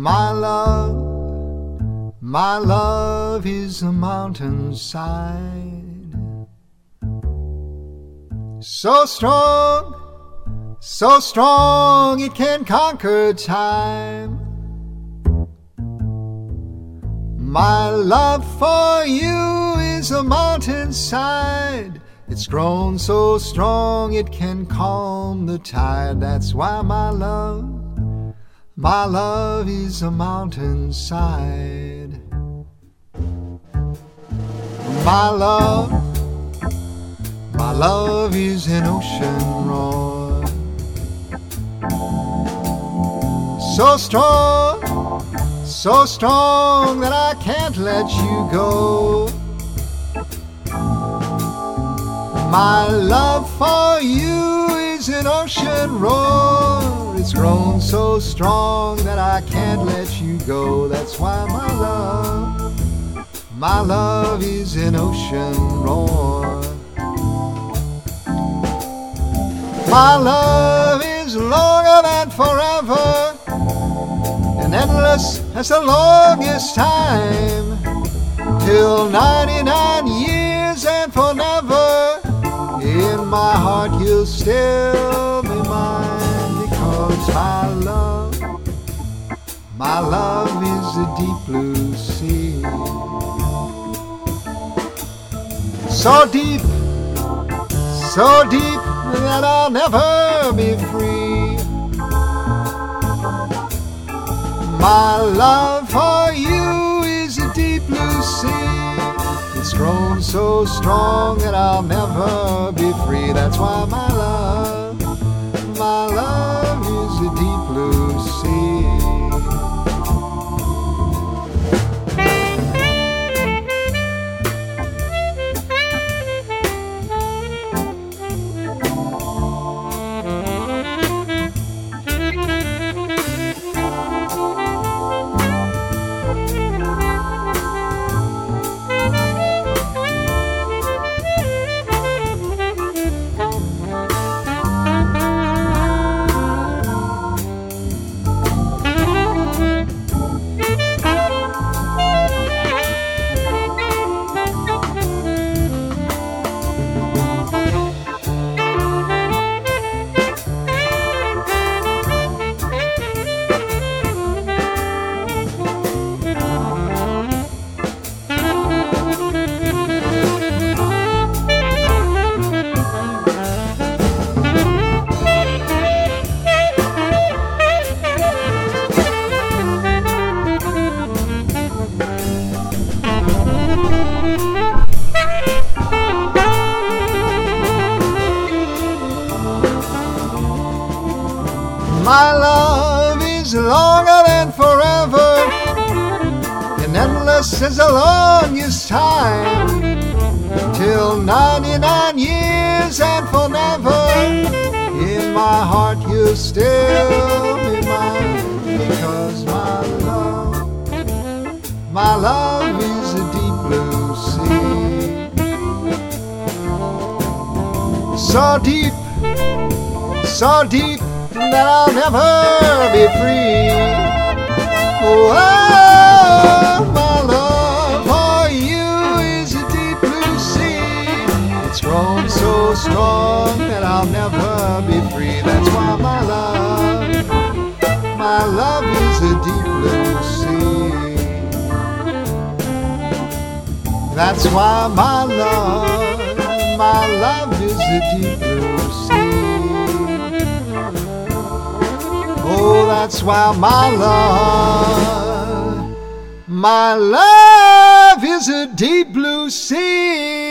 My love is a mountainside, so strong it can conquer time. My love for you is a mountainside, it's grown so strong it can calm the tide. That's why my love is a mountainside. My love is an ocean roar, so strong that I can't let you go. My love for you is an ocean roar, it's grown so strong that I can't let you go. That's why my love is an ocean roar. My love is longer than forever, and endless as the longest time, till 99 years and for never. In my heart you'll still be mine, because my love is a deep blue sea, so deep that I'll never be free. My love for you is a deep blue sea, it's grown so strong that I'll never be free. That's why my love is a deep blue sea. My love is longer than forever, and endless as the longest time, till 99 years and for never. In my heart you'll still be mine, because my love is a deep blue sea, so deep that I'll never be free. Oh, my love for you is a deep blue sea, it's grown so strong that I'll never be free. That's why my love is a deep blue sea. That's why my love is a deep blue sea. Oh, that's why my love is a deep blue sea.